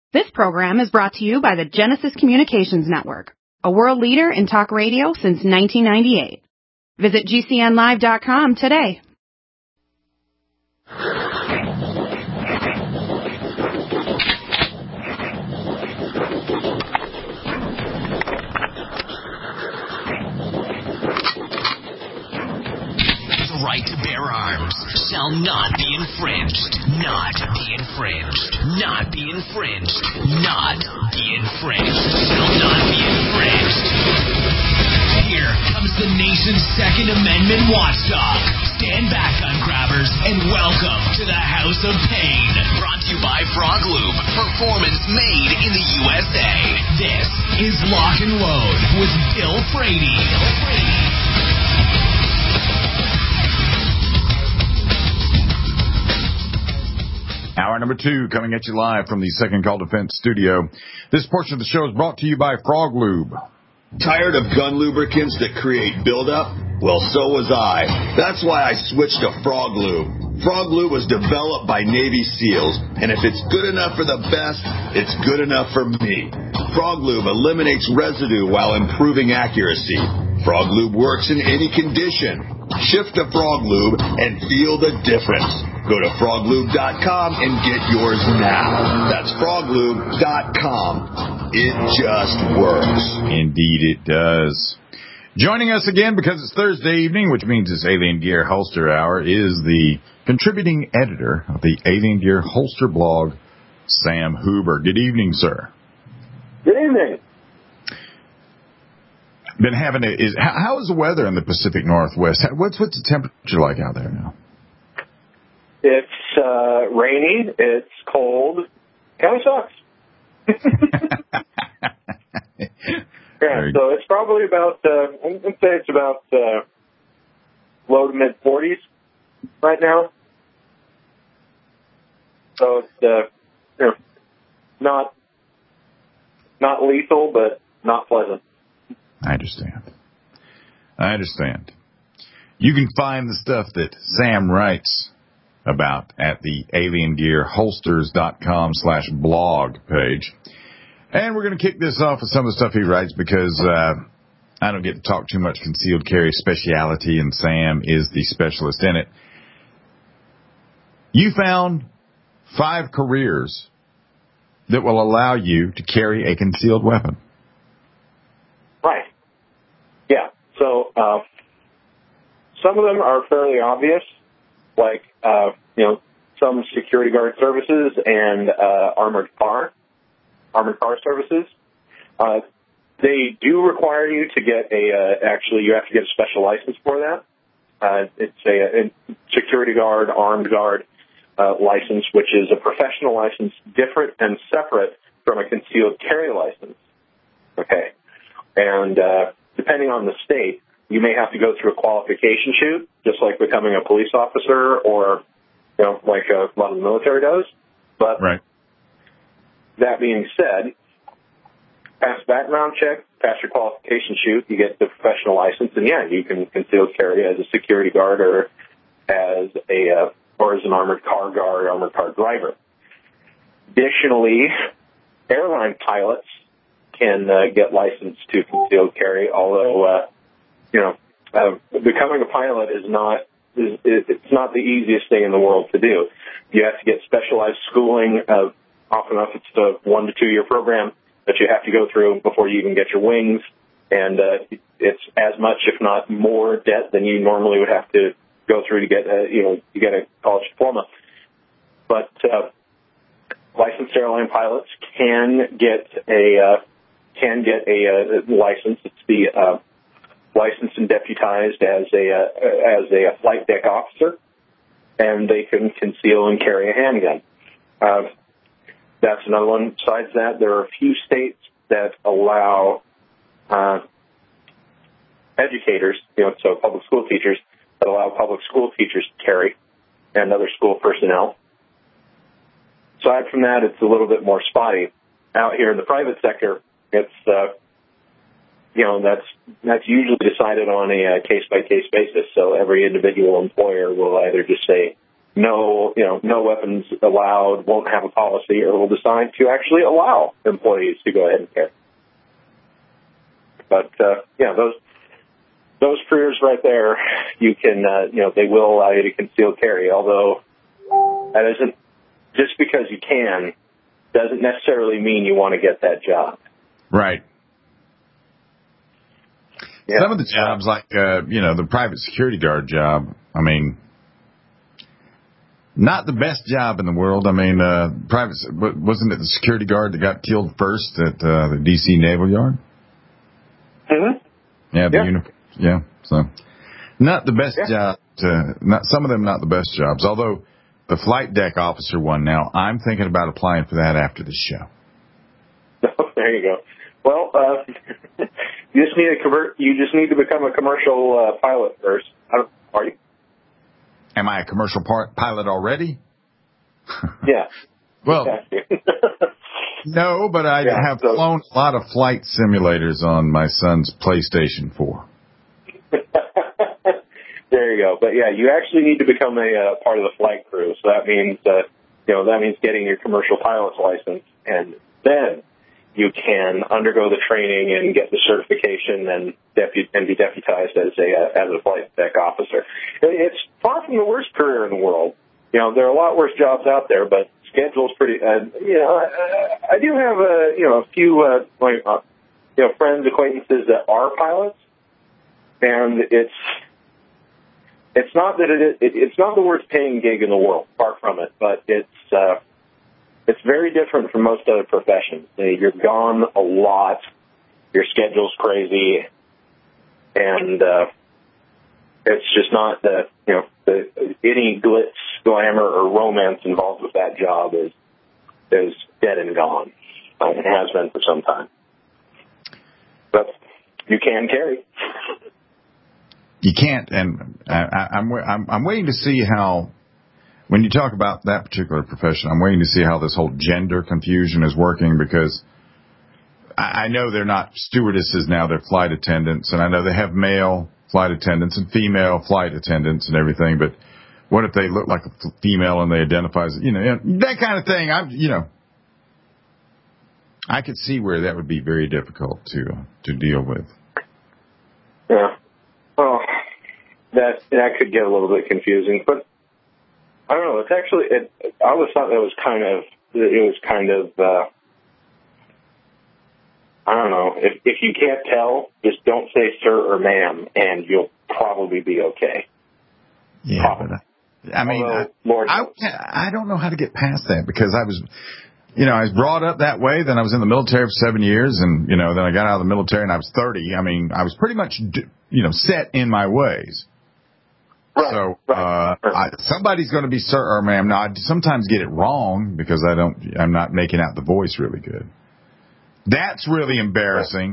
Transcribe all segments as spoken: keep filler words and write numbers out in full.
This program is brought to you by the Genesis Communications Network, a world leader in talk radio since nineteen ninety-eight. Visit G C N live dot com today. The right to bear arms shall not be infringed. Not be infringed. Not be infringed. Not be infringed. Shall not be infringed. Here comes the nation's Second Amendment watchdog. Stand back, gun grabbers, and welcome to the House of Pain. Brought to you by Frog Lube. Performance made in the U S A. This is Lock and Load with Bill Frady. Bill Frady. Hour number two coming at you live from the Second Call Defense studio. This portion of the show is brought to you by Frog Lube. Tired of gun lubricants that create buildup? Well, so was I. That's why I switched to Frog Lube. Frog Lube was developed by Navy SEALs, and if it's good enough for the best, it's good enough for me. Frog Lube eliminates residue while improving accuracy. Frog Lube works in any condition. Shift to Frog Lube and feel the difference. Go to frog lube dot com and get yours now. That's frog lube dot com. It just works. Indeed it does. Joining us again, because it's Thursday evening, which means it's Alien Gear Holster Hour, is the contributing editor of the Alien Gear Holster blog, Sam Huber. Good evening, sir. Good evening. Been having a, is how, how is the weather in the Pacific Northwest? What's what's the temperature like out there now? It's uh, rainy. It's cold. Kind of sucks. Yeah, so it's probably about, uh, I'm going to say it's about uh, low to mid forties right now. So it's uh, you know, not not lethal, but not pleasant. I understand. I understand. You can find the stuff that Sam writes about at the alien gear holsters dot com slash blog page. And we're going to kick this off with some of the stuff he writes because uh, I don't get to talk too much concealed carry speciality, and Sam is the specialist in it. You found five careers that will allow you to carry a concealed weapon. Right. Yeah. So uh, some of them are fairly obvious, like, uh, you know, some security guard services and uh, armored car, armored car services. Uh, they do require you to get a, uh, actually, you have to get a special license for that. Uh, it's a, a security guard, armed guard uh, license, which is a professional license, different and separate from a concealed carry license. Okay. And uh, depending on the state, you may have to go through a qualification shoot, just like becoming a police officer or, you know, like a lot of the military does. But right. That being said, pass background check, pass your qualification shoot, you get the professional license, and yeah, you can conceal carry as a security guard or as a uh, or as an armored car guard, armored car driver. Additionally, airline pilots can uh, get licensed to concealed carry, although uh, you know, uh, becoming a pilot is not is, it's not the easiest thing in the world to do. You have to get specialized schooling. Uh, often enough, it's a one to two year program that you have to go through before you even get your wings, and uh, it's as much, if not more, debt than you normally would have to go through to get a, you know you get a college diploma. But uh, licensed airline pilots can get a uh, can get a uh, license. It's the uh, licensed and deputized as a uh, as a flight deck officer, and they can conceal and carry a handgun. Uh, that's another one. Besides that, there are a few states that allow uh, educators, you know, so public school teachers, that allow public school teachers to carry and other school personnel. Aside from that, it's a little bit more spotty. Out here in the private sector, it's uh, you know, that's that's usually decided on a uh, case-by-case basis. So every individual employer will either just say, no, you know, no weapons allowed, won't have a policy, or will decide to actually allow employees to go ahead and carry. But, uh, yeah, those those careers right there, you can, uh, you know, they will allow you to conceal carry, although that isn't, just because you can, doesn't necessarily mean you want to get that job. Right. Yeah. Some of the jobs, like, uh, you know, the private security guard job, I mean, not the best job in the world. I mean, uh, private, wasn't it the security guard that got killed first at uh, the D C Naval Yard? Mm-hmm. Yeah, the yeah. uniform. Yeah, so not the best yeah. job. To, not some of them, not the best jobs. Although the flight deck officer one now, I'm thinking about applying for that after the show. There you go. Well, uh, you just need to convert. You just need to become a commercial uh, pilot first. I don't, are you? Am I a commercial part, pilot already? Yeah. Well, no, but I yeah, have so. flown a lot of flight simulators on my son's PlayStation four. There you go. But yeah, you actually need to become a uh, part of the flight crew. So that means, uh, you know, that means getting your commercial pilot's license, and then you can undergo the training and get the certification and depu- and be deputized as a uh, as a flight deck officer. It's far from the worst career in the world. You know, there are a lot worse jobs out there, but schedule's pretty. Uh, you know, I, I do have a you know a few uh, like uh, you know friends, acquaintances that are pilots, and it's it's not that it, it it's not the worst paying gig in the world, far from it, but it's. Uh, It's very different from most other professions. You're gone a lot. Your schedule's crazy, and uh, it's just not the you know the, any glitz, glamour, or romance involved with that job is is dead and gone. Uh, it has been for some time. But you can carry. You can't, and I, I, I'm I'm I'm waiting to see how. When you talk about that particular profession, I'm waiting to see how this whole gender confusion is working, because I, I know they're not stewardesses now, they're flight attendants, and I know they have male flight attendants and female flight attendants and everything, but what if they look like a female and they identify as, you know, that kind of thing. I'm, you know, I could see where that would be very difficult to to deal with. Yeah. Well, that that could get a little bit confusing, but I don't know. It's actually. It, I always thought that was kind of. It was kind of. Uh, I don't know. If if you can't tell, just don't say sir or ma'am, and you'll probably be okay. Yeah, probably. but I, I mean, Although, I, Lord I I don't know how to get past that, because I was, you know, I was brought up that way. Then I was in the military for seven years, and you know, then I got out of the military and I was thirty. I mean, I was pretty much, you know, set in my ways. Right, so right, uh, right. I, somebody's going to be sir or ma'am. Now, I sometimes get it wrong because I don't. I'm not making out the voice really good. That's really embarrassing.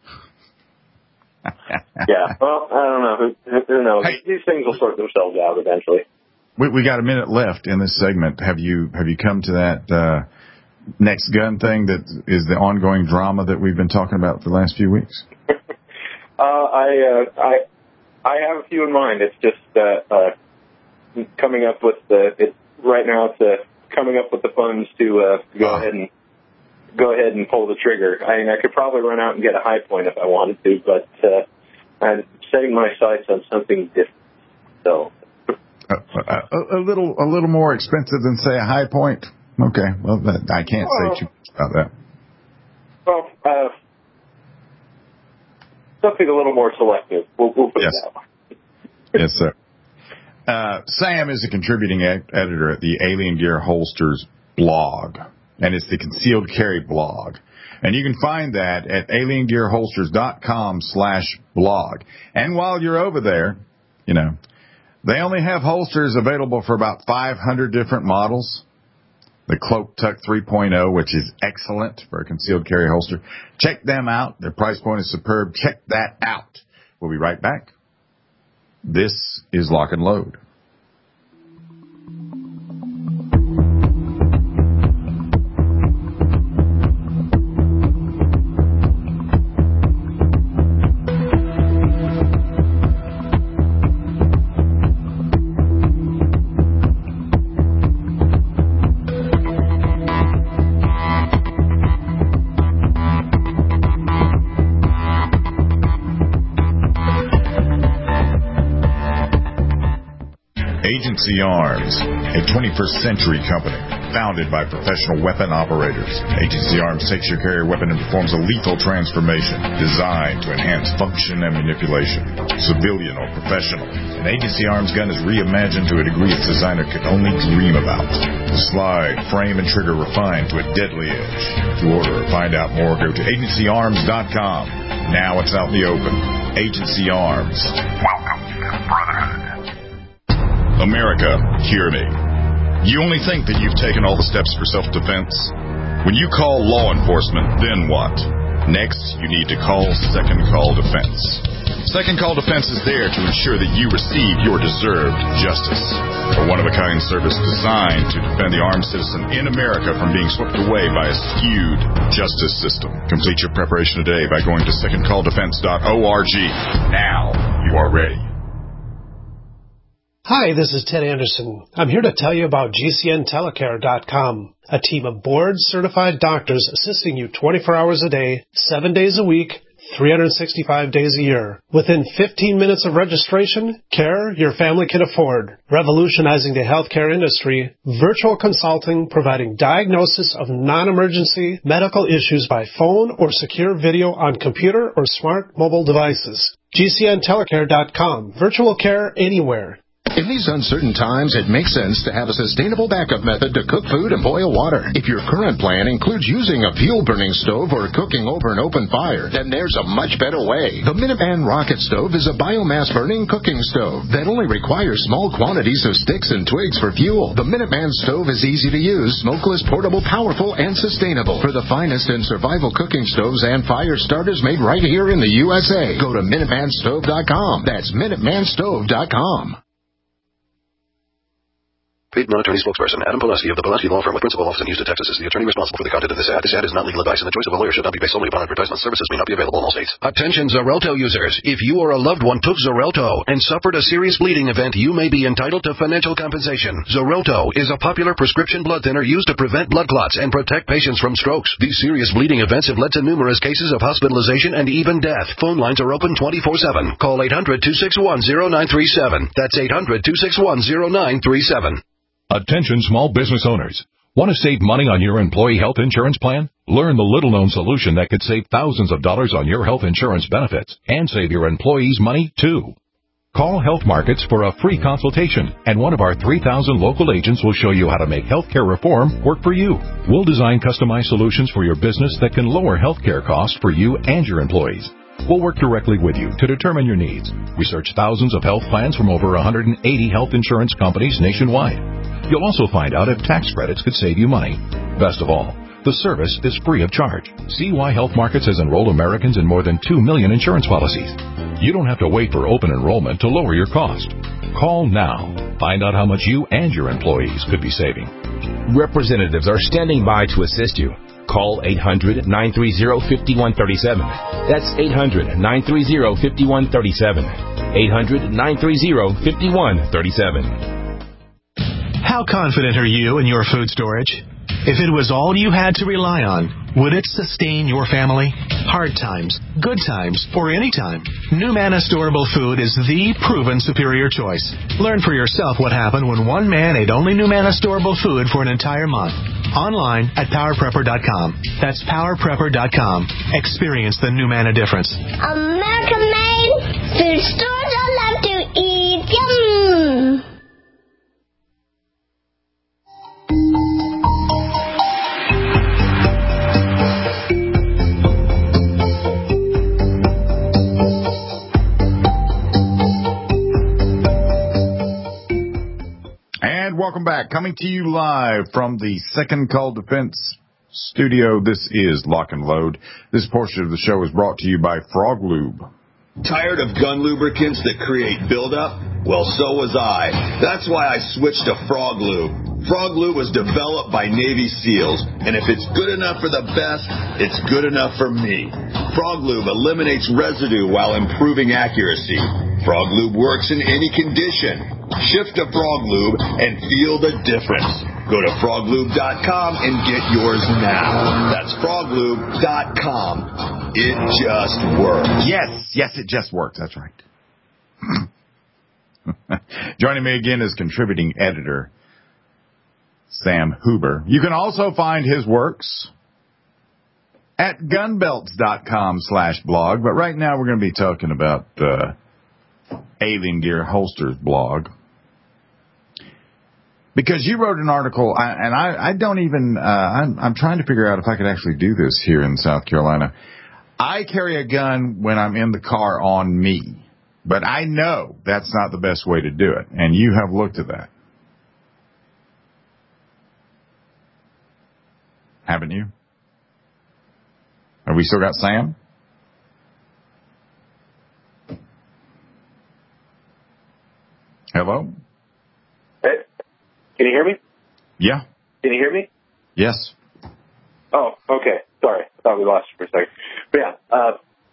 Yeah. Well, I don't know. Who, who knows? Hey, These things will sort themselves out eventually. We, we got a minute left in this segment. Have you have you come to that uh, next gun thing that is the ongoing drama that we've been talking about for the last few weeks? uh, I uh, I. I have a few in mind. It's just uh, uh, coming up with the. It, right now, it's uh, coming up with the funds to uh, go oh. ahead and go ahead and pull the trigger. I mean, I could probably run out and get a high point if I wanted to, but uh, I'm setting my sights on something different. So a, a, a little a little more expensive than say a high point. Okay, well, that, I can't well, say too much about that. Well. Uh, Something a little more selective. We'll, we'll put yes. it that way. Yes, sir. Uh, Sam is a contributing ed- editor at the Alien Gear Holsters blog, and it's the Concealed Carry blog. And you can find that at alien gear holsters dot com slash blog. And while you're over there, you know, they only have holsters available for about five hundred different models. The Cloak Tuck three point oh, which is excellent for a concealed carry holster. Check them out. Their price point is superb. Check that out. We'll be right back. This is Lock and Load. Agency Arms, a twenty-first century company founded by professional weapon operators. Agency Arms takes your carrier weapon and performs a lethal transformation designed to enhance function and manipulation. Civilian or professional, an Agency Arms gun is reimagined to a degree its designer could only dream about. The slide, frame, and trigger refined to a deadly edge. To order or find out more, go to agency arms dot com. Now it's out in the open. Agency Arms. Welcome to the Brotherhood. America, hear me. You only think that you've taken all the steps for self-defense? When you call law enforcement, then what? Next, you need to call Second Call Defense. Second Call Defense is there to ensure that you receive your deserved justice. A one-of-a-kind service designed to defend the armed citizen in America from being swept away by a skewed justice system. Complete your preparation today by going to second call defense dot org. Now you are ready. Hi, this is Ted Anderson. I'm here to tell you about G C N telecare dot com, a team of board-certified doctors assisting you twenty-four hours a day, seven days a week, three hundred sixty-five days a year. Within fifteen minutes of registration, care your family can afford. Revolutionizing the healthcare industry, virtual consulting providing diagnosis of non-emergency medical issues by phone or secure video on computer or smart mobile devices. G C N telecare dot com. Virtual care anywhere. In these uncertain times, it makes sense to have a sustainable backup method to cook food and boil water. If your current plan includes using a fuel-burning stove or cooking over an open fire, then there's a much better way. The Minuteman Rocket Stove is a biomass-burning cooking stove that only requires small quantities of sticks and twigs for fuel. The Minuteman Stove is easy to use, smokeless, portable, powerful, and sustainable. For the finest in survival cooking stoves and fire starters made right here in the U S A, go to minuteman stove dot com. That's minuteman stove dot com. Paid non-attorney spokesperson Adam Poleski of the Poleski Law Firm with principal office in Houston, Texas is the attorney responsible for the content of this ad. This ad is not legal advice, and the choice of a lawyer should not be based solely upon advertisement. Services may not be available in all states. Attention Xarelto users. If you or a loved one took Xarelto and suffered a serious bleeding event, you may be entitled to financial compensation. Xarelto is a popular prescription blood thinner used to prevent blood clots and protect patients from strokes. These serious bleeding events have led to numerous cases of hospitalization and even death. Phone lines are open twenty-four seven. Call eight hundred, two six one, zero nine three seven. That's eight hundred, two six one, zero nine three seven. Attention small business owners. Want to save money on your employee health insurance plan? Learn the little-known solution that could save thousands of dollars on your health insurance benefits and save your employees money, too. Call Health Markets for a free consultation, and one of our three thousand local agents will show you how to make healthcare reform work for you. We'll design customized solutions for your business that can lower healthcare costs for you and your employees. We'll work directly with you to determine your needs. Research thousands of health plans from over one hundred eighty health insurance companies nationwide. You'll also find out if tax credits could save you money. Best of all, the service is free of charge. See why Health Markets has enrolled Americans in more than two million insurance policies. You don't have to wait for open enrollment to lower your cost. Call now. Find out how much you and your employees could be saving. Representatives are standing by to assist you. Call eight hundred, nine three zero, five one three seven. That's eight hundred, nine three zero, five one three seven. eight hundred, nine three zero, five one three seven. How confident are you in your food storage? If it was all you had to rely on, would it sustain your family? Hard times, good times, or any time, NuManna Storable Food is the proven superior choice. Learn for yourself what happened when one man ate only NuManna Storable Food for an entire month. Online at power prepper dot com. That's power prepper dot com. Experience the NuManna difference. American made food stores I love to eat. Yum! And welcome back. Coming to you live from the Second Call Defense studio, this is Lock and Load. This portion of the show is brought to you by Frog Lube. Tired of gun lubricants that create buildup? Well, so was I. That's why I switched to Frog Lube. Frog Lube was developed by Navy SEALs, and if it's good enough for the best, it's good enough for me. Frog Lube eliminates residue while improving accuracy. Frog Lube works in any condition. Shift to Frog Lube and feel the difference. Go to frog lube dot com and get yours now. That's frog lube dot com. It just works. Yes, yes, it just works. That's right. Joining me again is contributing editor Sam Huber. You can also find his works at gunbelts.com slash blog. But right now we're going to be talking about uh, Alien Gear Holsters blog. Because you wrote an article, and I, I don't even, uh, I'm, I'm trying to figure out if I could actually do this here in South Carolina. I carry a gun when I'm in the car on me, but I know that's not the best way to do it, and you have looked at that. Haven't you? Have we still got Sam? Hello? Hey, can you hear me? Yeah. Can you hear me? Yes. Oh, okay. Sorry. I thought we lost you for a second. But yeah, uh,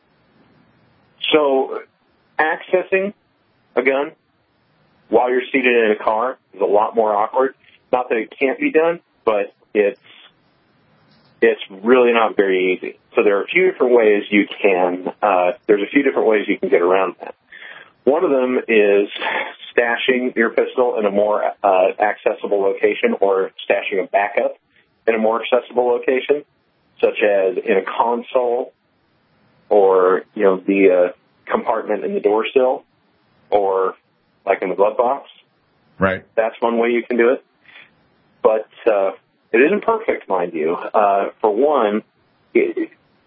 so accessing a gun while you're seated in a car is a lot more awkward. Not that it can't be done, but it's it's really not very easy. So there are a few different ways you can, uh, there's a few different ways you can get around that. One of them is stashing your pistol in a more uh, accessible location, or stashing a backup in a more accessible location, such as in a console, or, you know, the uh, compartment in the door sill, or like in the glove box. Right. That's one way you can do it. But uh, it isn't perfect, mind you. Uh, for one, it,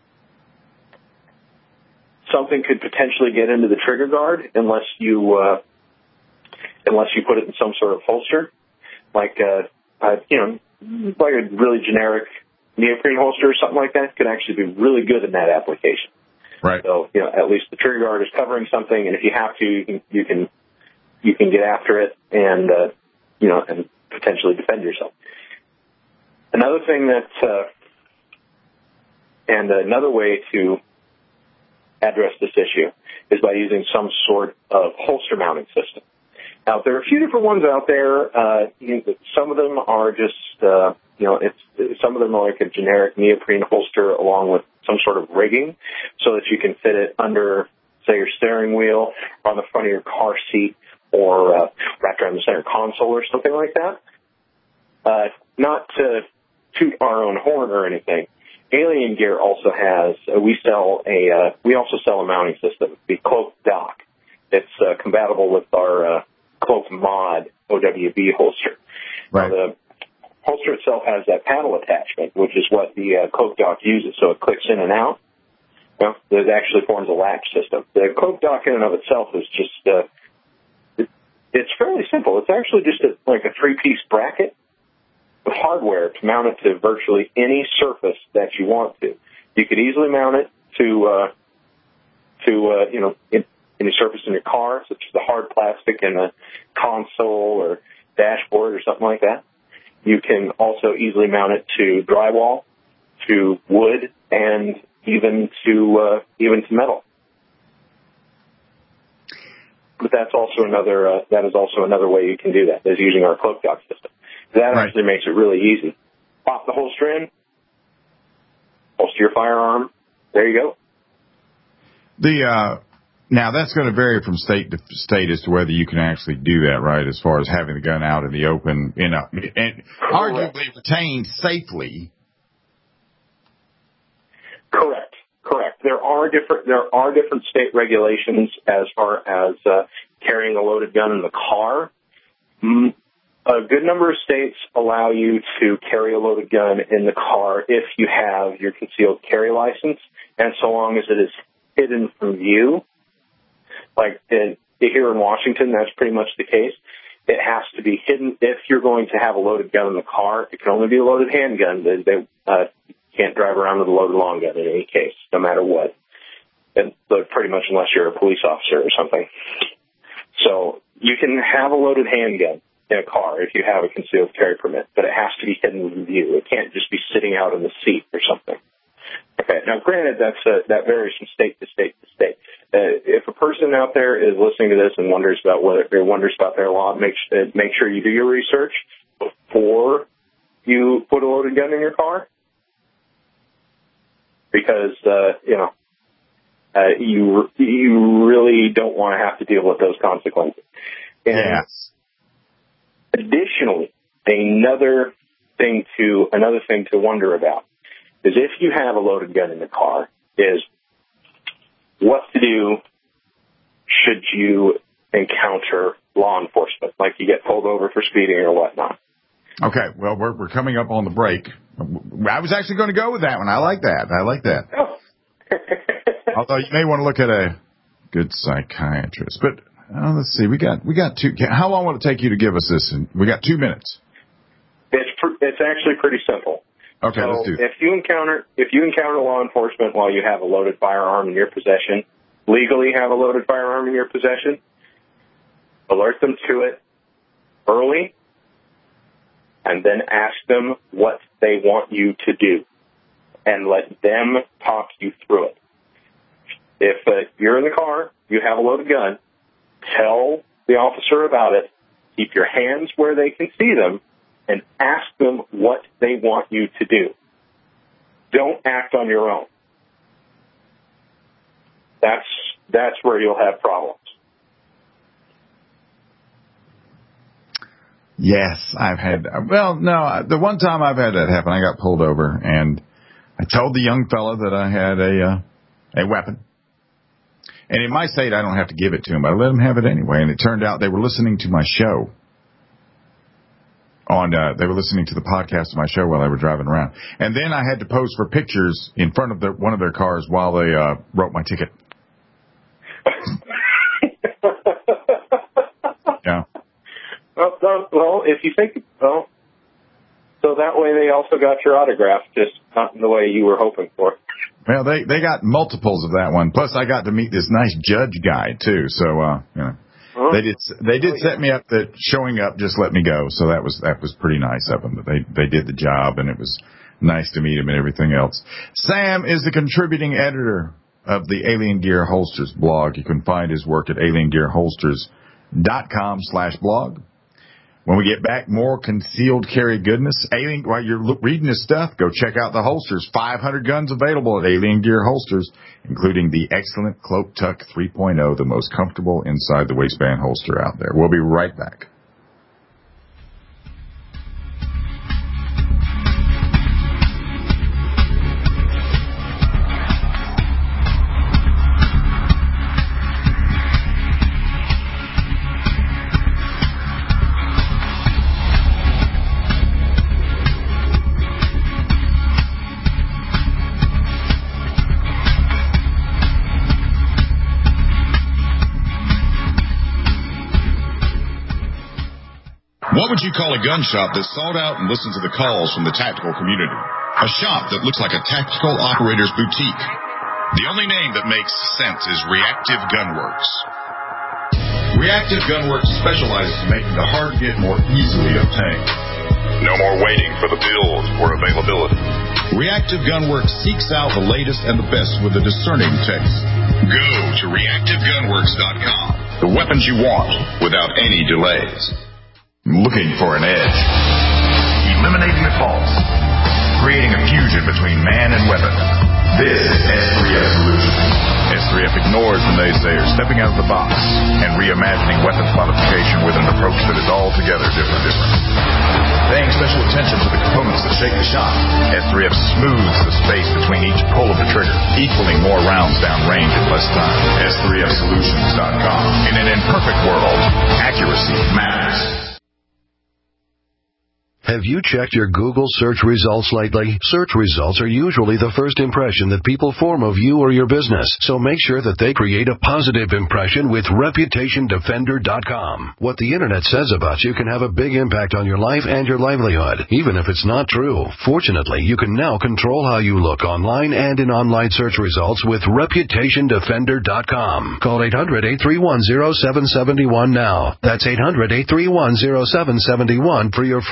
something could potentially get into the trigger guard unless you uh, unless you put it in some sort of holster, like uh, uh, you know, like a really generic neoprene holster or something like that. Could actually be really good in that application. Right. So, you know, at least the trigger guard is covering something, and if you have to, you can you can, you can get after it and uh, you know, and potentially defend yourself. Another thing that, uh, and another way to address this issue is by using some sort of holster mounting system. Now, there are a few different ones out there. Uh, you know, some of them are just, uh, you know, it's some of them are like a generic neoprene holster along with some sort of rigging, so that you can fit it under, say, your steering wheel, or on the front of your car seat, or uh, wrapped around the center console, or something like that. Uh, not to toot our own horn or anything. Alien Gear also has, uh, we sell a, uh, we also sell a mounting system, the Cloak Dock. It's uh, compatible with our uh, Cloak Mod O W B holster. Right. Now, the holster itself has that paddle attachment, which is what the uh, Cloak Dock uses, so it clicks in and out. Well, it actually forms a latch system. The Cloak Dock in and of itself is just, uh, it, it's fairly simple. It's actually just a, like a three-piece bracket with hardware to mount it to virtually any surface that you want to. You could easily mount it to, uh, to uh, you know, in, any surface in your car, such as the hard plastic in a console or dashboard or something like that. You can also easily mount it to drywall, to wood, and even to uh, even to metal. But that's also another uh, that is also another way you can do that, is using our Cloak Dock system. That right. actually makes it really easy. Pop the holster in, holster your firearm. There you go. The uh, now that's going to vary from state to state as to whether you can actually do that, right? As far as having the gun out in the open, you know, and arguably retained safely. Correct. Correct. There are different there are different state regulations as far as uh, carrying a loaded gun in the car. Mm. A good number of states allow you to carry a loaded gun in the car if you have your concealed carry license, and so long as it is hidden from view. Like in, here in Washington, that's pretty much the case. It has to be hidden if you're going to have a loaded gun in the car. It can only be a loaded handgun. They, they uh, can't drive around with a loaded long gun in any case, no matter what. And but pretty much unless you're a police officer or something. So you can have a loaded handgun in a car if you have a concealed carry permit, but it has to be hidden from view. It can't just be sitting out in the seat or something. Okay. Now, granted, that's uh, that varies from state to state to state. Uh, if a person out there is listening to this and wonders about whether or wonders about their law, make uh, make sure you do your research before you put a loaded gun in your car, because uh, you know Uh, you you really don't want to have to deal with those consequences. And yes. Additionally, another thing to another thing to wonder about is if you have a loaded gun in the car, is what to do should you encounter law enforcement, like you get pulled over for speeding or whatnot. Okay, well, we're we're coming up on the break. I was actually going to go with that one. I like that. I like that. Oh. Although you may want to look at a good psychiatrist. But uh, let's see, we got we got two. How long will it take you to give us this? We got two minutes. It's pr- it's actually pretty simple. Okay, so let's do it. If you encounter if you encounter law enforcement while you have a loaded firearm in your possession, legally have a loaded firearm in your possession, alert them to it early, and then ask them what they want you to do, and let them talk you through it. If uh, you're in the car, you have a loaded gun, tell the officer about it, keep your hands where they can see them, and ask them what they want you to do. Don't act on your own. That's that's where you'll have problems. Yes, I've had, well, no, the one time I've had that happen, I got pulled over, and I told the young fella that I had a uh, a weapon. And in my state, I don't have to give it to him, but I let him have it anyway. And it turned out they were listening to my show. On, uh, they were listening to the podcast of my show while they were driving around. And then I had to pose for pictures in front of their, one of their cars while they uh, wrote my ticket. Yeah. Well, no, well, if you think, well, so that way they also got your autograph, just not in the way you were hoping for. Well, they, they got multiples of that one. Plus, I got to meet this nice judge guy, too. So, uh, you know, huh? they did they did set me up that showing up just let me go. So that was that was pretty nice of them. That they, they did the job, and it was nice to meet him and everything else. Sam is the contributing editor of the Alien Gear Holsters blog. You can find his work at alien gear holsters dot com slash blog. When we get back, more concealed carry goodness. Alien, while you're reading this stuff, go check out the holsters. five hundred guns available at Alien Gear Holsters, including the excellent Cloak Tuck three point oh, the most comfortable inside the waistband holster out there. We'll be right back. What would you call a gun shop that sought out and listened to the calls from the tactical community? A shop that looks like a tactical operator's boutique. The only name that makes sense is Reactive Gunworks. Reactive Gunworks specializes in making the hard get more easily obtained. No more waiting for the build or availability. Reactive Gunworks seeks out the latest and the best with a discerning taste. Go to reactive gunworks dot com. The weapons you want without any delays. Looking for an edge. Eliminating the false. Creating a fusion between man and weapon. This is S three F Solutions. S three F ignores the naysayers, stepping out of the box and reimagining weapons modification with an approach that is altogether different. different. Paying special attention to the components that shake the shot, S three F smooths the space between each pull of the trigger, equaling more rounds down range in less time. S three F solutions dot com. In an imperfect world, accuracy matters. Have you checked your Google search results lately? Search results are usually the first impression that people form of you or your business, so make sure that they create a positive impression with reputation defender dot com. What the internet says about you can have a big impact on your life and your livelihood, even if it's not true. Fortunately, you can now control how you look online and in online search results with reputation defender dot com. Call eight hundred, eight three one, zero seven seven one now. That's eight hundred, eight three one, zero seven seven one for your free reputation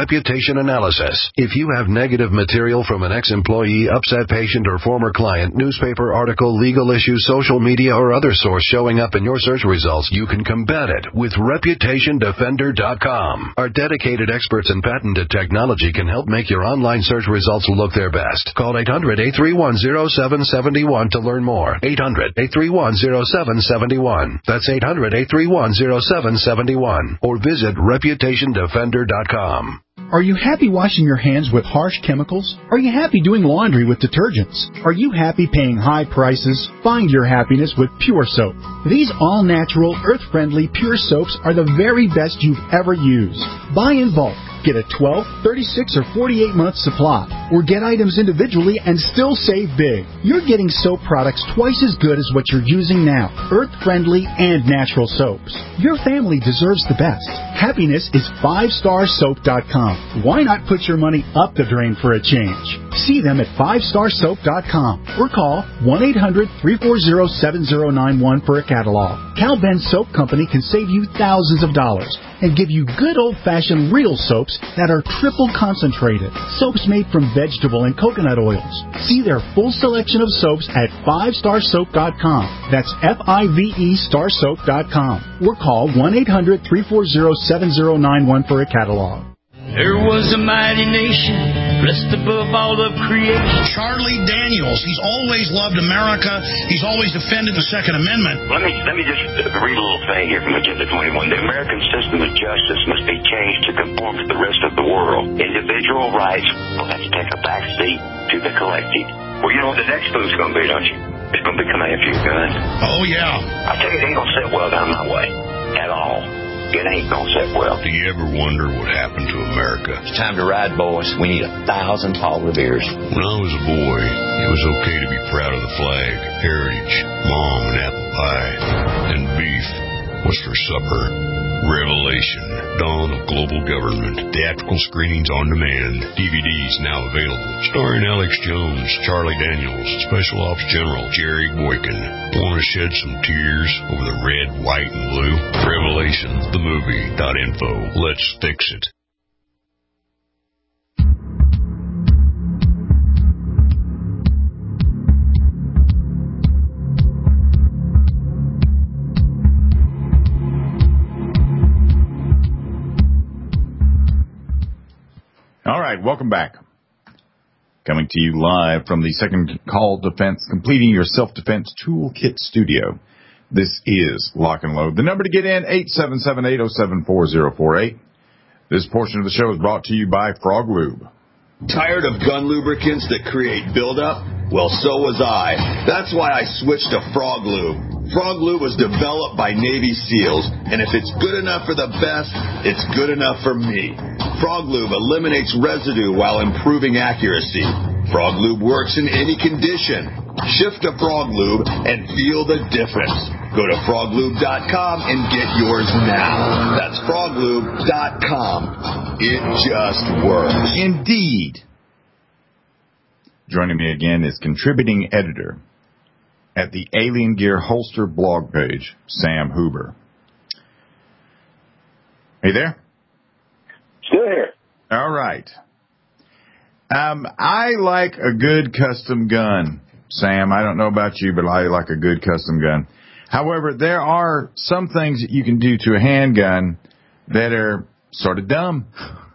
reputation analysis. If you have negative material from an ex-employee, upset patient, or former client, newspaper article, legal issue, social media, or other source showing up in your search results, you can combat it with reputation defender dot com. Our dedicated experts in patented technology can help make your online search results look their best. Call eight hundred, eight three one, zero seven seven one to learn more. eight hundred, eight three one, zero seven seven one. That's eight hundred, eight three one, zero seven seven one. Or visit reputation defender dot com. Are you happy washing your hands with harsh chemicals? Are you happy doing laundry with detergents? Are you happy paying high prices? Find your happiness with Pure Soap. These all-natural, earth-friendly Pure Soaps are the very best you've ever used. Buy in bulk. Get a twelve, thirty-six, or forty-eight month supply, or get items individually and still save big. You're getting soap products twice as good as what you're using now, earth-friendly and natural soaps. Your family deserves the best. Happiness is five star soap dot com. Why not put your money up the drain for a change? See them at five star soap dot com or call one eight hundred, three four zero, seven zero nine one for a catalog. Cal Ben Soap Company can save you thousands of dollars and give you good old-fashioned real soaps that are triple concentrated. Soaps made from vegetable and coconut oils. See their full selection of soaps at five star soap dot com. That's F I V E star soap dot com. Or call one eight hundred, three four zero, seven zero nine one for a catalog. There was a mighty nation, blessed above all of creation. Charlie Daniels, he's always loved America. He's always defended the Second Amendment. Let me let me just read a little thing here from Agenda twenty-one. The American system of justice must be changed to conform to the rest of the world. Individual rights will have to take a back seat to the collective. Well, you know what the next move's going to be, don't you? It's going to be coming after your gun. Oh, yeah. I tell you, it ain't going to sit well down my way at all. It ain't gonna sit well. Do you ever wonder what happened to America? It's time to ride, boys. We need a thousand tall beers. When I was a boy, it was okay to be proud of the flag, heritage, mom and apple pie, and beef. What's for supper? Revelation, Dawn of Global Government. Theatrical screenings on demand. D V Ds now available. Starring Alex Jones, Charlie Daniels, Special Ops General Jerry Boykin. Want to shed some tears over the red, white, and blue? Revelation, the movie dot info. Let's fix it. All right, welcome back. Coming to you live from the Second Call Defense, completing your self-defense toolkit studio. This is Lock and Load. The number to get in, eight seven seven, eight oh seven, four oh four eight. This portion of the show is brought to you by Frog Lube. Tired of gun lubricants that create buildup? Well, so was I. That's why I switched to Frog Lube. Frog Lube was developed by Navy SEALs, and if it's good enough for the best, it's good enough for me. Frog Lube eliminates residue while improving accuracy. Frog Lube works in any condition. Shift to Frog Lube and feel the difference. Go to frog lube dot com and get yours now. That's frog lube dot com. It just works. Indeed. Joining me again is contributing editor at the Alien Gear Holster blog page, Sam Huber. Hey there? Still here. All right. Um, I like a good custom gun, Sam. I don't know about you, but I like a good custom gun. However, there are some things that you can do to a handgun that are sort of dumb.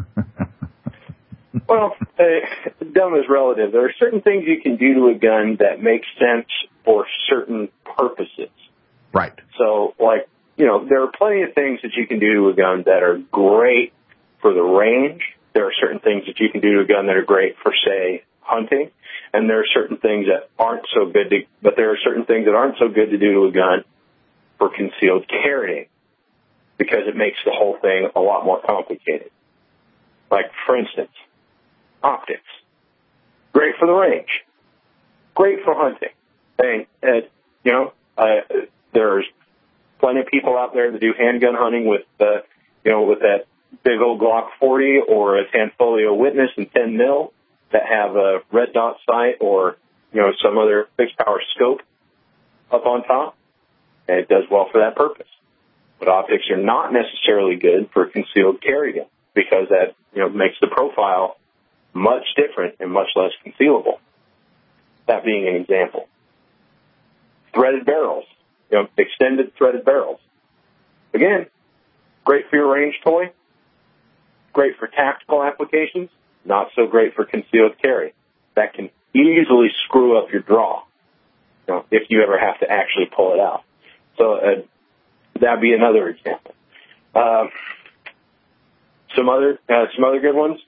Well, uh, dumb is relative. There are certain things you can do to a gun that make sense for certain purposes. Right. So, like, you know, there are plenty of things that you can do to a gun that are great for the range. There are certain things that you can do to a gun that are great for, say, hunting. And there are certain things that aren't so good to, but there are certain things that aren't so good to do to a gun for concealed carrying, because it makes the whole thing a lot more complicated. Like, for instance, optics. Great for the range. Great for hunting. And, and you know, uh, there's plenty of people out there that do handgun hunting with, uh, you know, with that big old Glock forty or a Tanfoglio Witness and ten mil that have a red dot sight or, you know, some other fixed power scope up on top. And it does well for that purpose. But optics are not necessarily good for concealed carry gun. because that, you know, makes the profile much different and much less concealable. That being an example. Threaded barrels, you know, extended threaded barrels. Again, great for your range toy, great for tactical applications, not so great for concealed carry. That can easily screw up your draw, you know, if you ever have to actually pull it out. So uh, that'd be another example. Uh, some other uh, some other good ones.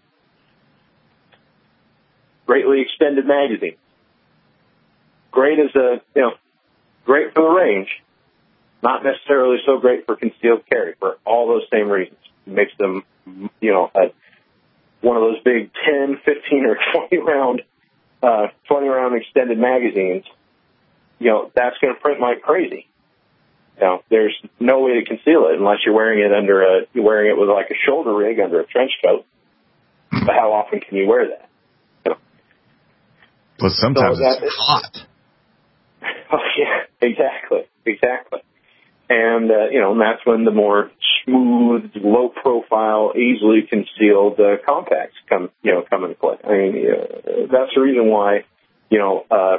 Greatly extended magazines. Great as a you know, great for the range. Not necessarily so great for concealed carry for all those same reasons. It makes them, you know, a, one of those big ten, fifteen, or twenty round, uh, twenty round extended magazines. You know, that's going to print like crazy. You know, there's no way to conceal it unless you're wearing it under a, you're wearing it with like a shoulder rig under a trench coat. But how often can you wear that? You know? Plus, sometimes so it's hot. Oh yeah, exactly, exactly. And, uh, you know, and that's when the more smooth, low-profile, easily concealed uh, compacts come, you know, come into play. I mean, uh, that's the reason why, you know, uh,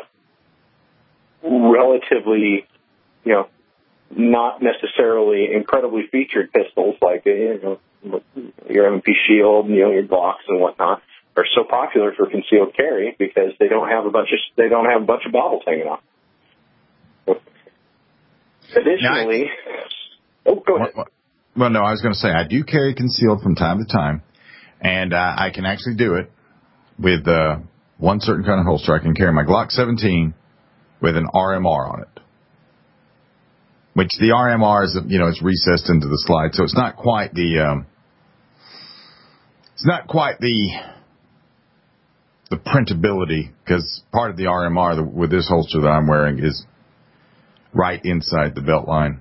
relatively, you know, not necessarily incredibly featured pistols like, uh, you know, your M and P Shield, you know, your Glocks and whatnot are so popular for concealed carry because they don't have a bunch of they don't have a bunch of baubles hanging off. Additionally, I, oh, go ahead. Well, well, no, I was going to say I do carry concealed from time to time, and uh, I can actually do it with uh, one certain kind of holster. I can carry my Glock seventeen with an R M R on it, which the R M R is, you know, it's recessed into the slide, so it's not quite the um, it's not quite the the printability, because part of the R M R the, with this holster that I'm wearing is right inside the belt line.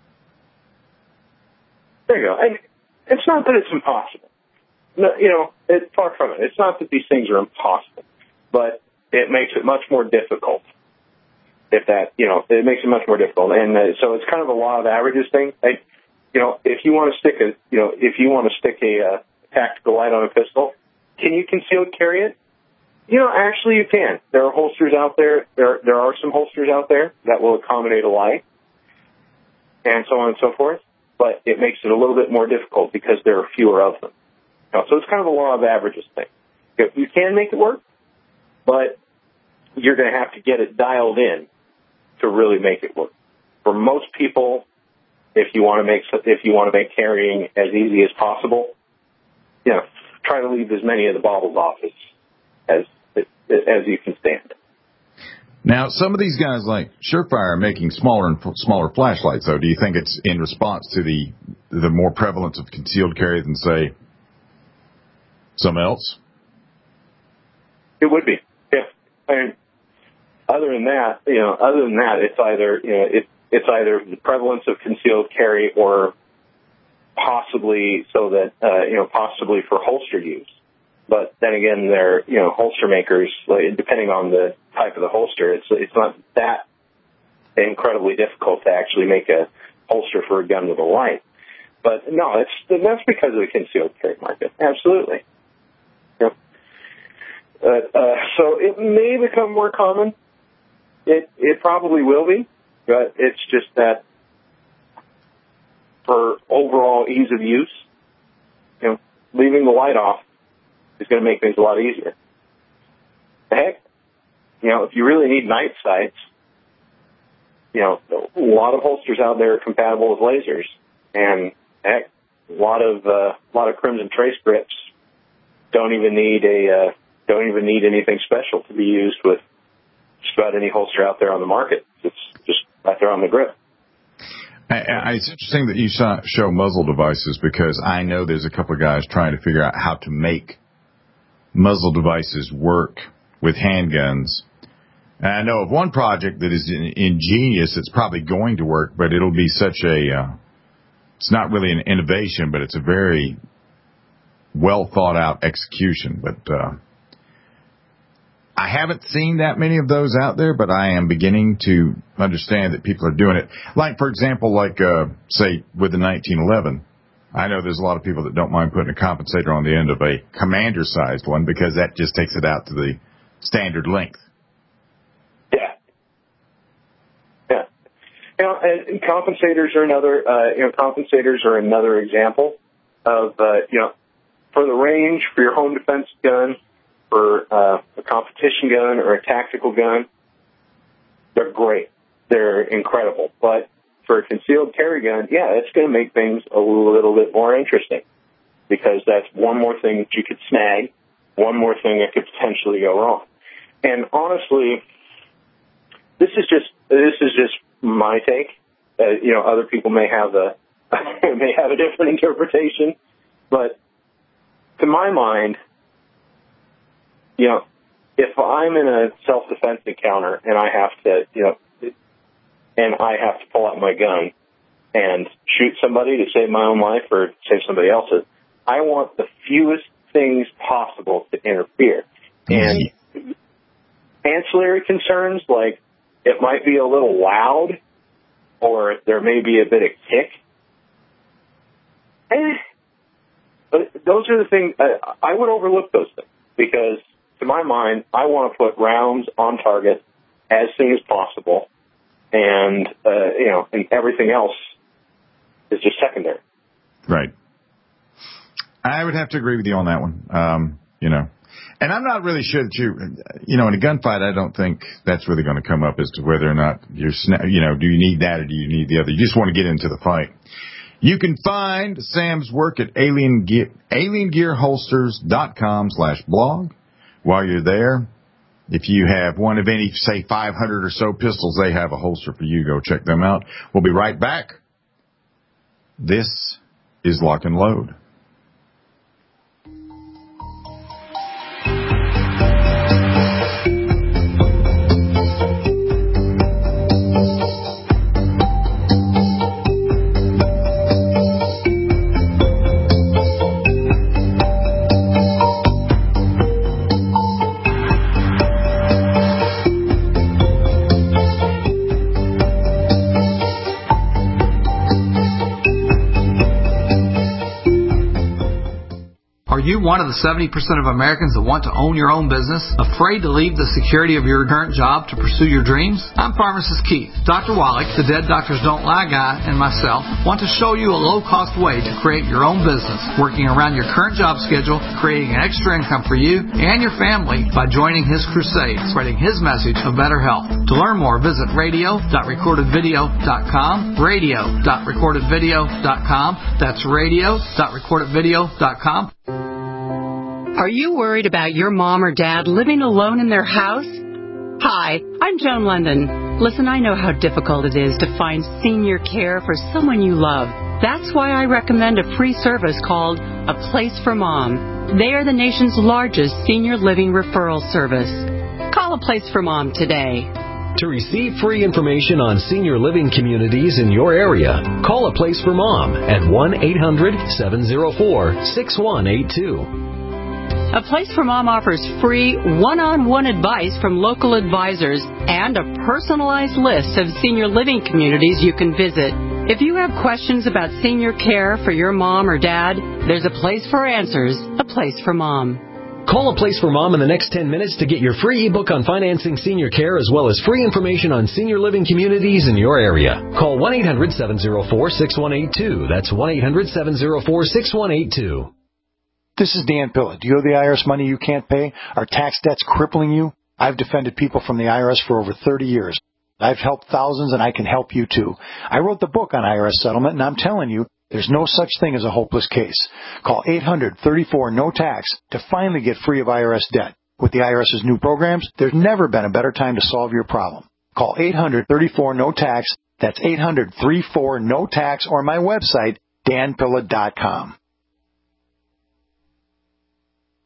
There you go. And it's not that it's impossible. No, you know, it's far from it. It's not that these things are impossible, but it makes it much more difficult. If that, you know, it makes it much more difficult. And uh, so it's kind of a law of averages thing. Like, you know, if you want to stick a, you know, if you want to stick a uh, tactical light on a pistol, can you concealed carry it? You know, actually you can. There are holsters out there. There there are some holsters out there that will accommodate a light and so on and so forth. But it makes it a little bit more difficult because there are fewer of them. You know, so it's kind of a law of averages thing. You can make it work, but you're going to have to get it dialed in to really make it work. For most people, if you want to make if you want to make carrying as easy as possible, you know, try to leave as many of the baubles off as as as you can stand. Now, some of these guys like Surefire are making smaller and smaller flashlights, though. Do you think it's in response to the the more prevalence of concealed carry than, say, some else? It would be, yeah. I mean, other than that, you know, other than that, it's either you know it, it's either the prevalence of concealed carry or possibly so that uh, you know possibly for holster use. But then again, they're, you know, holster makers, like, depending on the type of the holster, it's it's not that incredibly difficult to actually make a holster for a gun with a light. But no, it's that's because of the concealed carry market. Absolutely. Yeah. Uh, uh, so it may become more common. It it probably will be, but it's just that for overall ease of use, you know, leaving the light off is going to make things a lot easier. Heck, you know, if you really need night sights, you know, a lot of holsters out there are compatible with lasers, and heck, a lot of uh, a lot of Crimson Trace grips don't even need a uh, don't even need anything special to be used with just about any holster out there on the market. It's just right there on the grip. I, I, it's interesting that you saw, show muzzle devices, because I know there's a couple of guys trying to figure out how to make muzzle devices work with handguns. And I know of one project that is ingenious. It's probably going to work, but it'll be such a, uh, it's not really an innovation, but it's a very well thought out execution. But uh, I haven't seen that many of those out there, but I am beginning to understand that people are doing it. Like, for example, like, uh, say, with the nineteen eleven, I know there's a lot of people that don't mind putting a compensator on the end of a commander-sized one because that just takes it out to the standard length. Yeah. Yeah. You know, and compensators are another, uh, you know, compensators are another example of, uh, you know, for the range, for your home defense gun, for uh, a competition gun or a tactical gun, they're great. They're incredible. But for a concealed carry gun, yeah, it's going to make things a little bit more interesting because that's one more thing that you could snag, one more thing that could potentially go wrong. And honestly, this is just this is just my take. Uh, you know, other people may have a may have a different interpretation, but to my mind, you know, if I'm in a self-defense encounter and I have to, you know, and I have to pull out my gun and shoot somebody to save my own life or save somebody else's, I want the fewest things possible to interfere. And ancillary concerns, like it might be a little loud or there may be a bit of kick, eh, but those are the things, uh, I would overlook those things because, to my mind, I want to put rounds on target as soon as possible. And, uh, you know, and everything else is just secondary. Right. I would have to agree with you on that one. Um, you know, and I'm not really sure that you, you know, in a gunfight, I don't think that's really going to come up as to whether or not you're, you know, do you need that or do you need the other? You just want to get into the fight. You can find Sam's work at Alien Gear, alien gear holsters dot com slash blog. While you're there, if you have one of any, say, five hundred or so pistols, they have a holster for you. Go check them out. We'll be right back. This is Lock and Load. Are you one of the seventy percent of Americans that want to own your own business? Afraid to leave the security of your current job to pursue your dreams? I'm Pharmacist Keith. Doctor Wallach, the Dead Doctors Don't Lie guy, and myself want to show you a low-cost way to create your own business, working around your current job schedule, creating an extra income for you and your family by joining his crusade, spreading his message of better health. To learn more, visit radio dot recorded video dot com, radio dot recorded video dot com. That's radio dot recorded video dot com. Are you worried about your mom or dad living alone in their house? Hi, I'm Joan London. Listen, I know how difficult it is to find senior care for someone you love. That's why I recommend a free service called A Place for Mom. They are the nation's largest senior living referral service. Call A Place for Mom today. To receive free information on senior living communities in your area, call A Place for Mom at one eight hundred seven oh four six one eight two. A Place for Mom offers free one-on-one advice from local advisors and a personalized list of senior living communities you can visit. If you have questions about senior care for your mom or dad, there's a place for answers, A Place for Mom. Call A Place for Mom in the next ten minutes to get your free ebook on financing senior care as well as free information on senior living communities in your area. Call one eight hundred seven oh four six one eight two. That's one eight hundred seven oh four six one eight two. This is Dan Pilla. Do you owe the I R S money you can't pay? Are tax debts crippling you? I've defended people from the I R S for over thirty years. I've helped thousands, and I can help you too. I wrote the book on I R S settlement, and I'm telling you, there's no such thing as a hopeless case. Call eight hundred thirty-four no tax to finally get free of I R S debt. With the IRS's new programs, there's never been a better time to solve your problem. Call eight hundred thirty-four no tax. That's eight hundred thirty-four no tax, or my website, dan pilla dot com.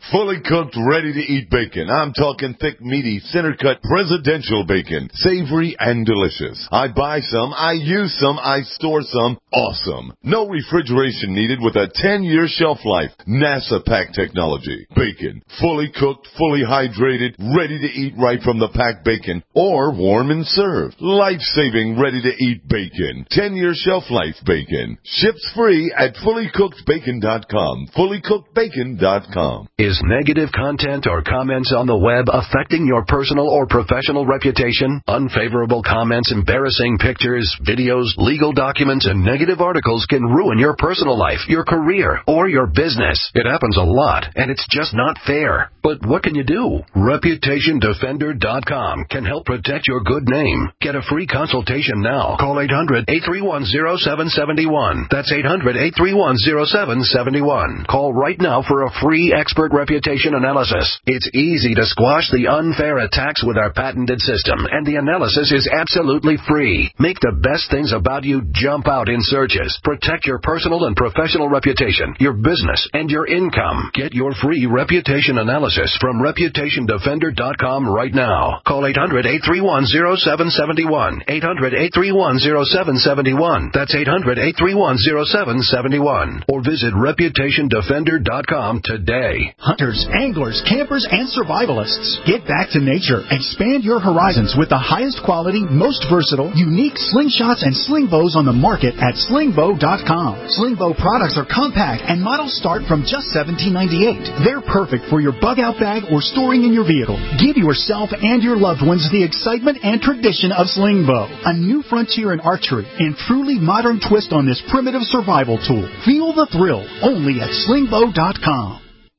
Fully cooked, ready-to-eat bacon. I'm talking thick, meaty, center-cut, presidential bacon. Savory and delicious. I buy some, I use some, I store some. Awesome. No refrigeration needed with a ten-year shelf life. NASA pack technology. Bacon. Fully cooked, fully hydrated, ready to eat right from the packed bacon. Or warm and served. Life-saving, ready-to-eat bacon. ten-year shelf life bacon. Ships free at fully cooked bacon dot com. fully cooked bacon dot com. Is negative content or comments on the web affecting your personal or professional reputation? Unfavorable comments, embarrassing pictures, videos, legal documents, and negative articles can ruin your personal life, your career, or your business. It happens a lot, and it's just not fair. But what can you do? Reputation Defender dot com can help protect your good name. Get a free consultation now. Call eight hundred, eight three one, zero seven seven one. That's eight hundred, eight three one, zero seven seven one. Call right now for a free expert reputation analysis. It's easy to squash the unfair attacks with our patented system, and the analysis is absolutely free. Make the best things about you jump out in searches. Protect your personal and professional reputation, your business, and your income. Get your free reputation analysis from Reputation Defender dot com right now. Call eight hundred, eight three one, zero seven seven one. eight hundred, eight three one, zero seven seven one. That's eight hundred, eight three one, zero seven seven one. Or visit Reputation Defender dot com today. Hunters, anglers, campers, and survivalists. Get back to nature. Expand your horizons with the highest quality, most versatile, unique slingshots and sling bows on the market at sling bow dot com. Sling bow products are compact and models start from just seventeen ninety-eight. They're perfect for your bug out bag or storing in your vehicle. Give yourself and your loved ones the excitement and tradition of sling bow. A new frontier in archery and truly modern twist on this primitive survival tool. Feel the thrill only at sling bow dot com.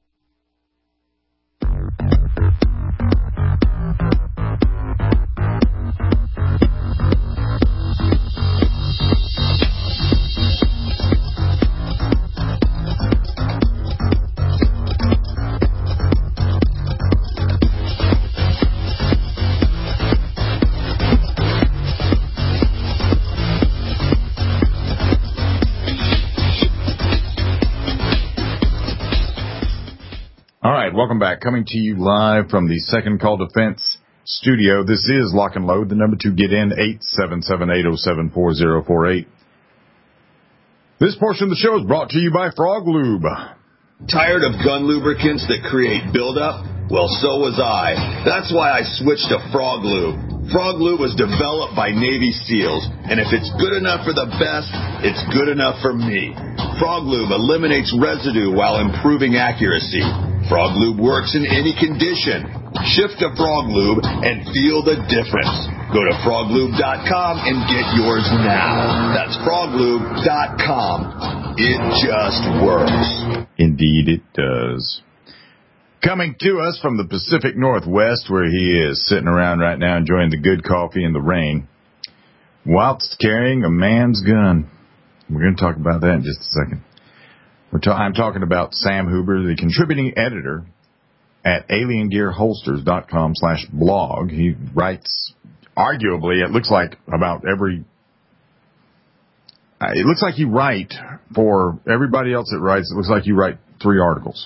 All right, welcome back. Coming to you live from the Second Call Defense studio. This is Lock and Load. The number to get in, eight seven seven, eight oh seven, four oh four eight. This portion of the show is brought to you by Frog Lube. Tired of gun lubricants that create buildup? Well, so was I. That's why I switched to Frog Lube. Frog Lube was developed by Navy SEALs, and if it's good enough for the best, it's good enough for me. Frog Lube eliminates residue while improving accuracy. Frog Lube works in any condition. Shift to Frog Lube and feel the difference. Go to frog lube dot com and get yours now. That's frog lube dot com. It just works. Indeed it does. Coming to us from the Pacific Northwest, where he is sitting around right now enjoying the good coffee and the rain, whilst carrying a man's gun. We're going to talk about that in just a second. We're ta- I'm talking about Sam Huber, the contributing editor at alien gear holsters dot com slash blog. He writes, arguably, it looks like about every... Uh, it looks like you write, for everybody else that writes, it looks like you write three articles.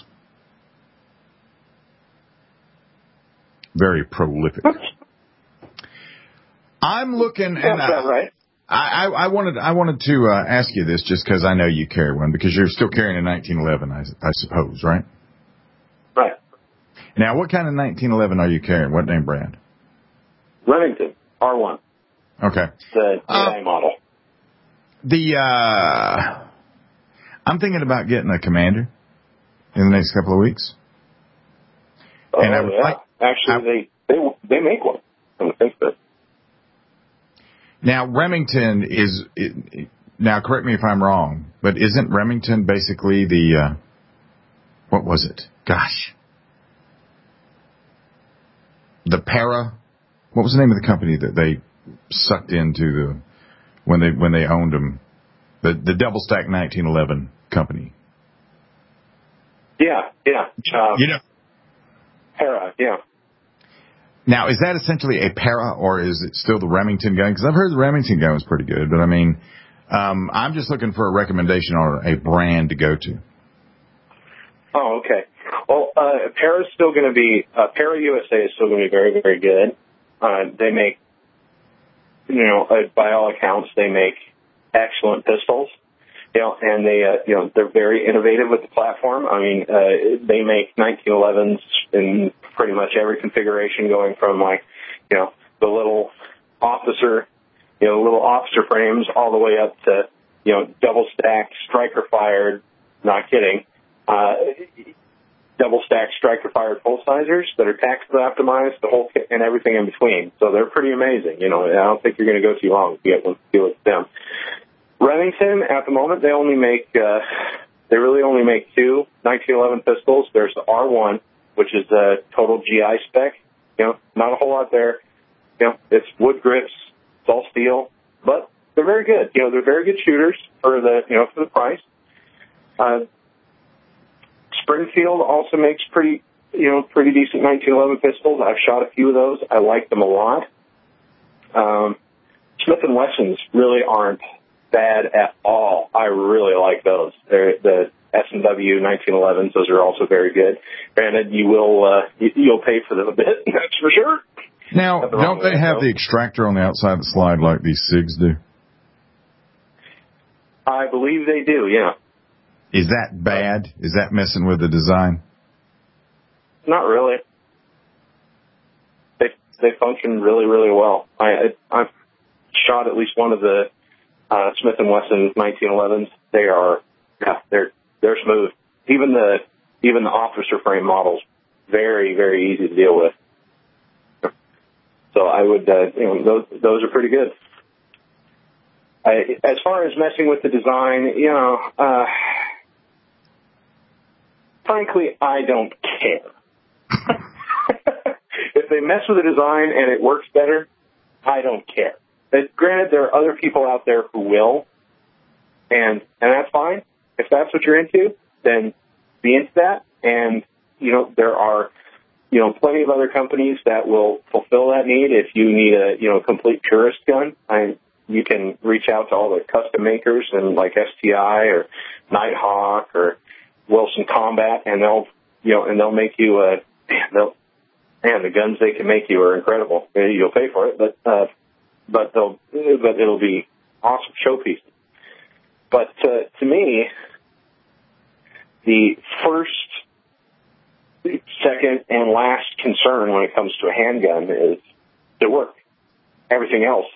Very prolific. I'm looking, and That's uh, right. I, I, I wanted I wanted to uh, ask you this just because I know you carry one, because you're still carrying a nineteen eleven, I, I suppose, right? Right. Now, what kind of nineteen eleven are you carrying? What name brand? Remington R one. Okay. The uh, A I model. The uh, I'm thinking about getting a Commander in the next couple of weeks. Oh, and I would yeah. like, Actually, I, they, they they make one from the Facebook. Now, Remington is, it, it, now correct me if I'm wrong, but isn't Remington basically the, uh, what was it? Gosh. The Para, what was the name of the company that they sucked into the, when they, when they owned them? The, the Double Stack nineteen eleven company. Yeah, yeah. Um, you know. Para, yeah. Now, is that essentially a Para, or is it still the Remington gun? Because I've heard the Remington gun was pretty good, but I mean, um, I'm just looking for a recommendation on a brand to go to. Oh, okay. Well, uh, Para's still going to be, uh, Para U S A is still going to be very, very good. Uh, they make, you know, uh, by all accounts, they make excellent pistols. You know, and they, uh, you know, they're very innovative with the platform. I mean, uh, they make nineteen elevens in pretty much every configuration, going from like, you know, the little officer, you know, little officer frames all the way up to, you know, double stacked striker fired. Not kidding. Uh, double stacked striker fired full sizers that are tactically optimized, the whole kit and everything in between. So they're pretty amazing. You know, I don't think you're going to go too long if you get one to deal with them. Remington, at the moment, they only make, uh, they really only make two nineteen eleven pistols. There's the R one, which is the total G I spec. You know, not a whole lot there. You know, it's wood grips, it's all steel, but they're very good. You know, they're very good shooters for the, you know, for the price. Uh, Springfield also makes pretty, you know, pretty decent nineteen eleven pistols. I've shot a few of those. I like them a lot. Um, Smith and Wessons really aren't bad at all. I really like those. They're the S and W nineteen elevens. Those are also very good. Granted, you will uh, you, you'll pay for them a bit. That's for sure. Now, don't they have the extractor on the outside of the slide like these SIGs do? I believe they do. Yeah. Is that bad? Is that messing with the design? Not really. They they function really really well. I I've shot at least one of the Uh, Smith and Wesson nineteen elevens, they are, yeah, they're, they're smooth. Even the, even the officer frame models, very, very easy to deal with. So I would, uh, you know, those, those are pretty good. I, as far as messing with the design, you know, uh, frankly, I don't care. If they mess with the design and it works better, I don't care. But granted, there are other people out there who will, and and that's fine. If that's what you're into, then be into that. And, you know, there are, you know, plenty of other companies that will fulfill that need. If you need a, you know, complete purist gun, I, you can reach out to all the custom makers and like S T I or Nighthawk or Wilson Combat, and they'll, you know, and they'll make you a, they'll, man, the guns they can make you are incredible. You'll pay for it, but, uh, but they'll, but it'll be awesome showpieces. But uh, to me, the first, second, and last concern when it comes to a handgun is to work. Everything else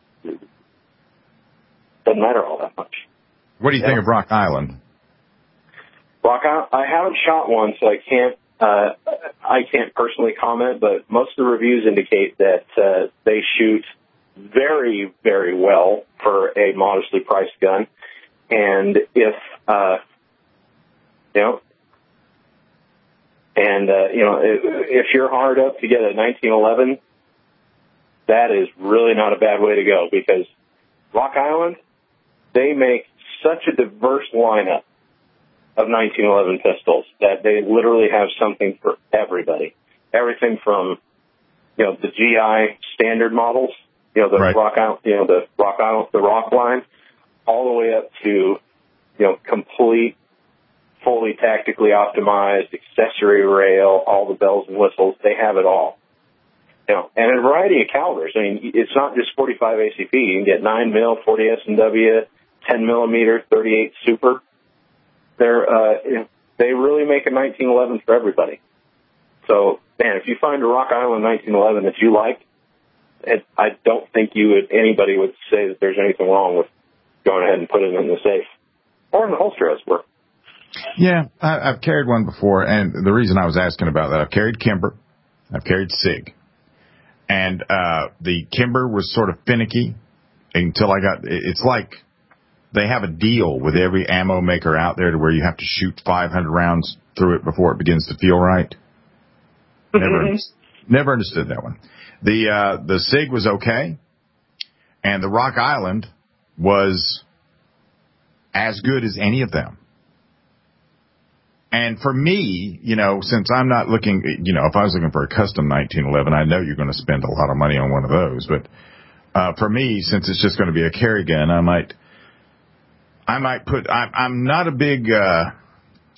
doesn't matter all that much. What do you yeah. think of Rock Island? Rock Island, I haven't shot one, so I can't. Uh, I can't personally comment, but most of the reviews indicate that uh, they shoot very, very well for a modestly priced gun. And if, uh, you know, and, uh, you know, if, if you're hard up to get a nineteen eleven, that is really not a bad way to go, because Rock Island, they make such a diverse lineup of nineteen eleven pistols that they literally have something for everybody. Everything from, you know, the G I standard models, you know, the right. Rock Island, you know, the Rock Island, the Rock line, all the way up to, you know, complete, fully tactically optimized accessory rail, all the bells and whistles. They have it all. You know, and a variety of calibers. I mean, it's not just forty-five A C P. You can get nine mil, forty S and W, ten millimeter, thirty-eight Super. They're, uh, you know, they really make a nineteen eleven for everybody. So, man, if you find a Rock Island nineteen eleven that you like, it, I don't think you would, anybody would say that there's anything wrong with going ahead and putting it in the safe or in the holster, as it were. Yeah, I, I've carried one before, and the reason I was asking about that, I've carried Kimber, I've carried SIG, and uh, the Kimber was sort of finicky until I got, it's like they have a deal with every ammo maker out there to where you have to shoot five hundred rounds through it before it begins to feel right. Never, never understood that one. The uh, the SIG was okay, and the Rock Island was as good as any of them. And for me, you know, since I'm not looking, you know, if I was looking for a custom nineteen eleven, I know you're going to spend a lot of money on one of those. But uh, for me, since it's just going to be a carry gun, I might, I might put. I'm, I'm not a big, uh,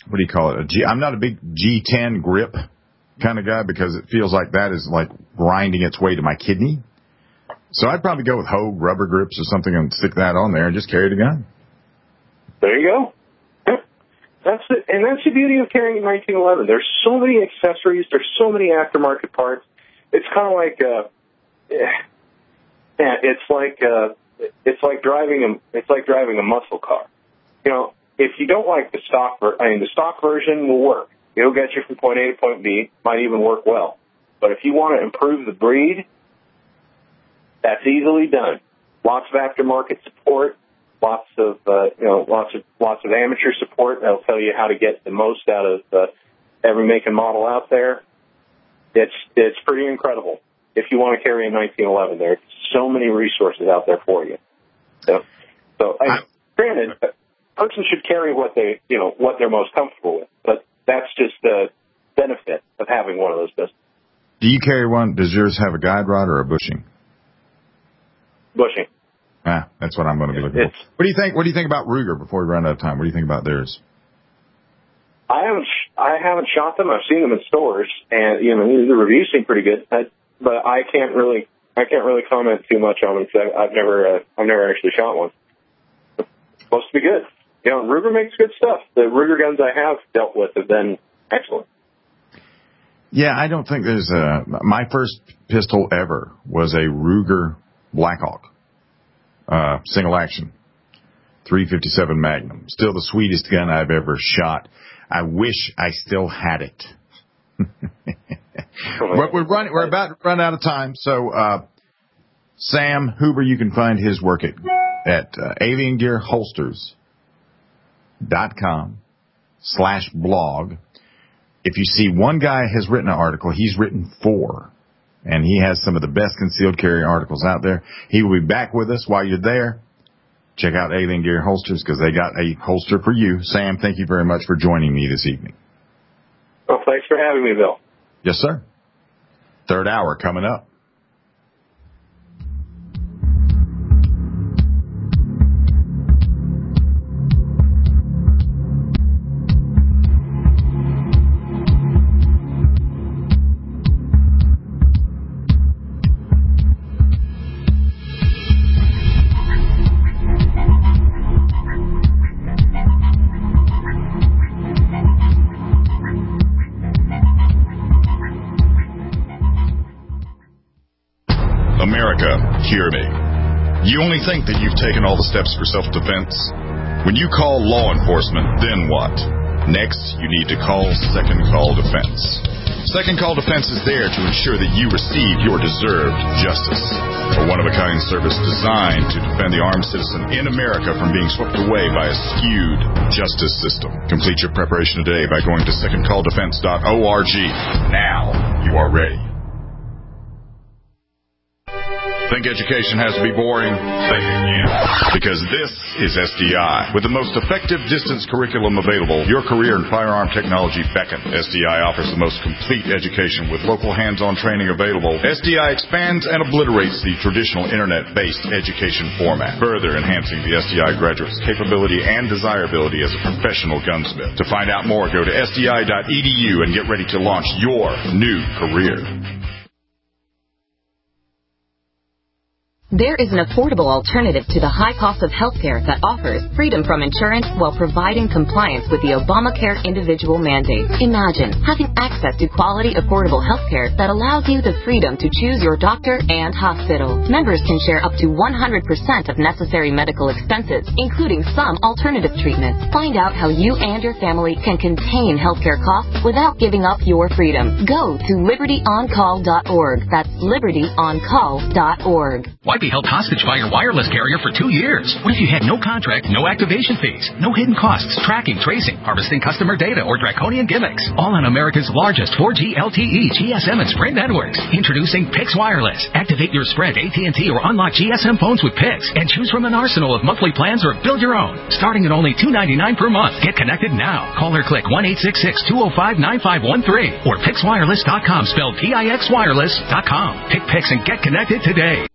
what do you call it? A G, I'm not a big G ten grip kind of guy because it feels like that is like grinding its way to my kidney. So I'd probably go with Hogue rubber grips or something and stick that on there and just carry the gun. There you go. That's it. And that's the beauty of carrying a nineteen eleven. There's so many accessories. There's so many aftermarket parts. It's kind of like, uh, yeah, it's like, uh, it's like driving a, it's like driving a muscle car. You know, if you don't like the stock, ver- I mean, the stock version will work. It'll get you from point A to point B. Might even work well. But if you want to improve the breed, that's easily done. Lots of aftermarket support. Lots of, uh, you know, lots of, lots of amateur support that'll tell you how to get the most out of, uh, every make and model out there. It's, it's pretty incredible. If you want to carry a nineteen eleven, there's so many resources out there for you. So, so I, granted, a person should carry what they, you know, what they're most comfortable with, but that's just the benefit of having one of those pistols. Do you carry one? Does yours have a guide rod or a bushing? Bushing. Ah, that's what I'm going to be looking it's, for. What do you think? What do you think about Ruger? Before we run out of time, what do you think about theirs? I haven't, I haven't shot them. I've seen them in stores, and you know the reviews seem pretty good. I, but I can't really, I can't really comment too much on them because I've never, uh, I've never actually shot one. It's supposed to be good. You know, Ruger makes good stuff. The Ruger guns I have dealt with have been excellent. Yeah, I don't think there's a. My first pistol ever was a Ruger Blackhawk. Uh, single action, three fifty-seven Magnum. Still the sweetest gun I've ever shot. I wish I still had it. But we're running, we're about to run out of time. So, uh, Sam Huber, you can find his work at, at, uh, alien gear holsters dot com slash blog. If you see one guy has written an article, he's written four. And he has some of the best concealed carry articles out there. He will be back with us. While you're there, check out Alien Gear Holsters because they got a holster for you. Sam, thank you very much for joining me this evening. Well, thanks for having me, Bill. Yes, sir. Third hour coming up. Hear me. You only think that you've taken all the steps for self-defense? When you call law enforcement, then what? Next, you need to call Second Call Defense. Second Call Defense is there to ensure that you receive your deserved justice. A one-of-a-kind service designed to defend the armed citizen in America from being swept away by a skewed justice system. Complete your preparation today by going to second call defense dot org. Now you are ready. Think education has to be boring? Think again. Because this is S D I. With the most effective distance curriculum available, your career in firearm technology beckons. S D I offers the most complete education with local hands-on training available. S D I expands and obliterates the traditional internet-based education format, further enhancing the S D I graduate's capability and desirability as a professional gunsmith. To find out more, go to S D I dot E D U and get ready to launch your new career. There is an affordable alternative to the high cost of healthcare that offers freedom from insurance while providing compliance with the Obamacare individual mandate. Imagine having access to quality, affordable healthcare that allows you the freedom to choose your doctor and hospital. Members can share up to one hundred percent of necessary medical expenses, including some alternative treatments. Find out how you and your family can contain healthcare costs without giving up your freedom. Go to liberty on call dot org. That's liberty on call dot org. Why be held hostage by your wireless carrier for two years? What if you had no contract, no activation fees, no hidden costs, tracking, tracing, harvesting customer data, or draconian gimmicks? All on America's largest four G L T E, G S M, and Sprint networks. Introducing Pix Wireless. Activate your Sprint, A T and T, or unlock G S M phones with Pix and choose from an arsenal of monthly plans or build your own. Starting at only two dollars and ninety-nine cents per month. Get connected now. Call or click one eight six six, two oh five, nine five one three or pix wireless dot com, spelled P I X wireless dot com. Pick Pix and get connected today.